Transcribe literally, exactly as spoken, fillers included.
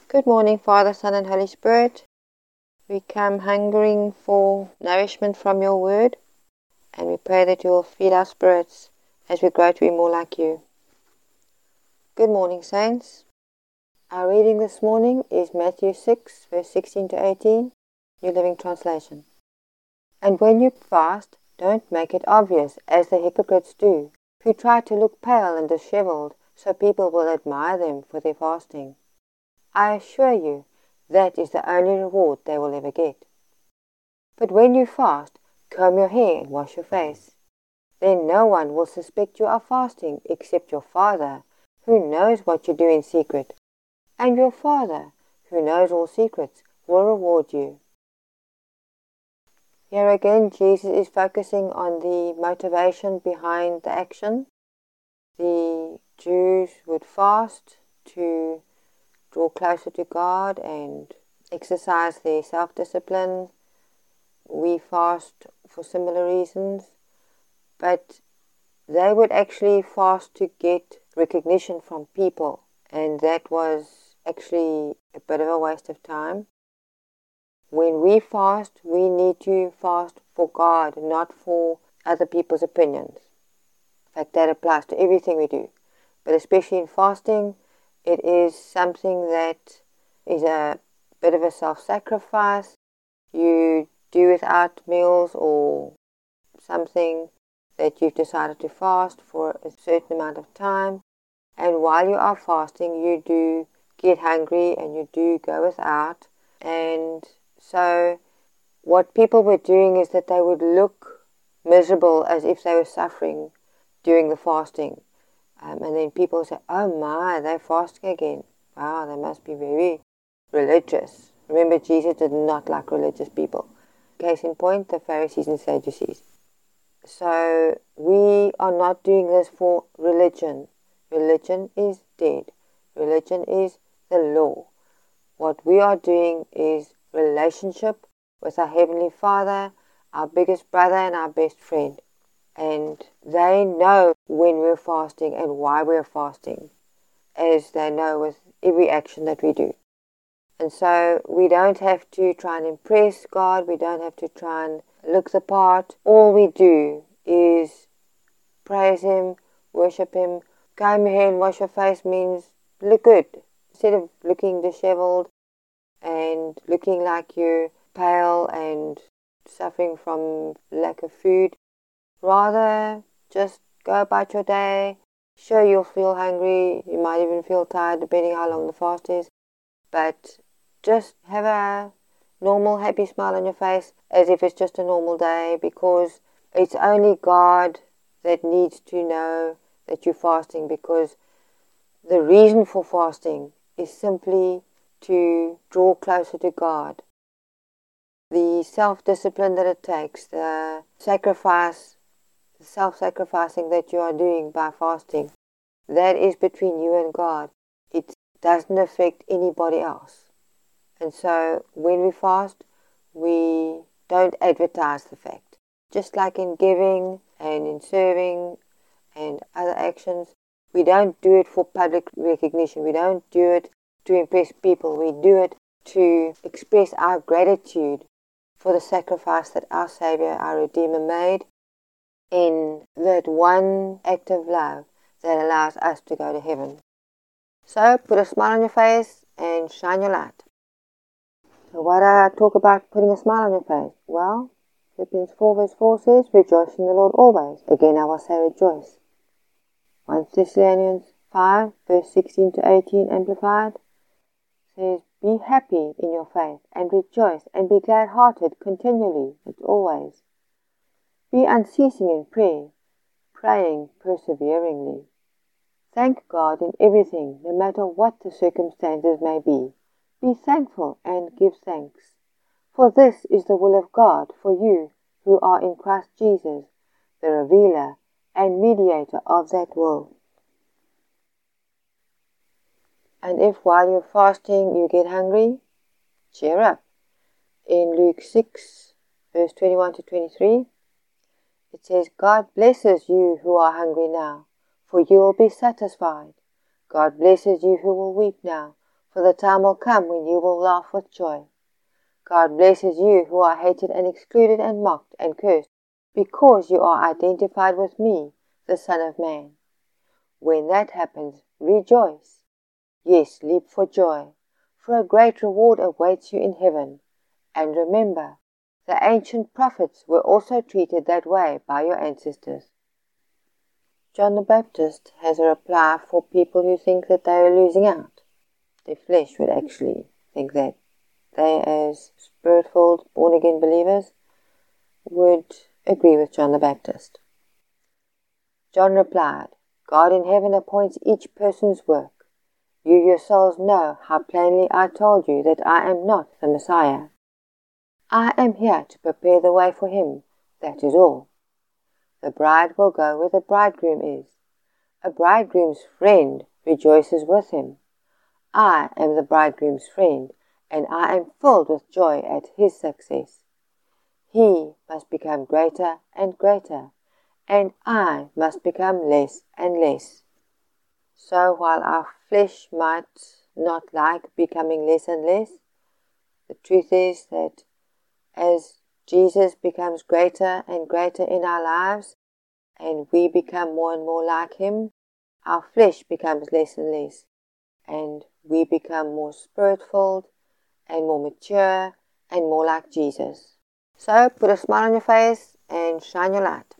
Good morning, Father, Son, and Holy Spirit. We come hungering for nourishment from your word, and we pray that you will feed our spirits as we grow to be more like you. Good morning, saints. Our reading this morning is Matthew six, verse sixteen to eighteen, New Living Translation. And when you fast, don't make it obvious, as the hypocrites do, who try to look pale and disheveled, so people will admire them for their fasting. I assure you, that is the only reward they will ever get. But when you fast, comb your hair and wash your face. Then no one will suspect you are fasting except your Father, who knows what you do in secret. And your Father, who knows all secrets, will reward you. Here again, Jesus is focusing on the motivation behind the action. The Jews would fast to draw closer to God and exercise their self-discipline. We fast for similar reasons, but they would actually fast to get recognition from people, and that was actually a bit of a waste of time. When we fast, we need to fast for God, not for other people's opinions. In fact, that applies to everything we do, but especially in fasting, it is something that is a bit of a self-sacrifice. You do without meals or something that you've decided to fast for a certain amount of time. And while you are fasting, you do get hungry and you do go without. And so what people were doing is that they would look miserable as if they were suffering during the fasting. Um, and then people say, oh my, they're fasting again. Wow, they must be very religious. Remember, Jesus did not like religious people. Case in point, the Pharisees and Sadducees. So we are not doing this for religion. Religion is dead. Religion is the law. What we are doing is relationship with our Heavenly Father, our biggest brother and our best friend. And they know when we're fasting and why we're fasting, as they know with every action that we do. And so we don't have to try and impress God. We don't have to try and look the part. All we do is praise Him, worship Him. Comb your hair and wash your face means look good. Instead of looking disheveled and looking like you're pale and suffering from lack of food, rather just go about your day. Sure, you'll feel hungry. You might even feel tired, depending how long the fast is. But just have a normal, happy smile on your face, as if it's just a normal day, because it's only God that needs to know that you're fasting, because the reason for fasting is simply to draw closer to God. The self-discipline that it takes, the sacrifice, the self-sacrificing that you are doing by fasting, that is between you and God. It doesn't affect anybody else. And so when we fast, we don't advertise the fact. Just like in giving and in serving and other actions, we don't do it for public recognition. We don't do it to impress people. We do it to express our gratitude for the sacrifice that our Savior, our Redeemer, made in that one act of love that allows us to go to heaven. So put a smile on your face and shine your light. So why do I talk about putting a smile on your face? Well, Philippians four verse four says, rejoice in the Lord always. Again I will say rejoice. First Thessalonians five verse sixteen to eighteen Amplified says, be happy in your faith and rejoice and be glad-hearted continually and always. Be unceasing in prayer, praying perseveringly. Thank God in everything, no matter what the circumstances may be. Be thankful and give thanks. For this is the will of God for you who are in Christ Jesus, the revealer and mediator of that will. And if while you're fasting you get hungry, cheer up. In Luke six, verse twenty-one to twenty-three, it says, God blesses you who are hungry now, for you will be satisfied. God blesses you who will weep now, for the time will come when you will laugh with joy. God blesses you who are hated and excluded and mocked and cursed, because you are identified with me, the Son of Man. When that happens, rejoice. Yes, leap for joy, for a great reward awaits you in heaven. And remember, the ancient prophets were also treated that way by your ancestors. John the Baptist has a reply for people who think that they are losing out. Their flesh would actually think that. They, as Spirit-filled, born-again believers, would agree with John the Baptist. John replied, God in heaven appoints each person's work. You yourselves know how plainly I told you that I am not the Messiah. I am here to prepare the way for him, that is all. The bride will go where the bridegroom is. A bridegroom's friend rejoices with him. I am the bridegroom's friend, and I am filled with joy at his success. He must become greater and greater, and I must become less and less. So while our flesh might not like becoming less and less, the truth is that as Jesus becomes greater and greater in our lives, and we become more and more like him, our flesh becomes less and less, and we become more spirit-filled and more mature and more like Jesus. So put a smile on your face and shine your light.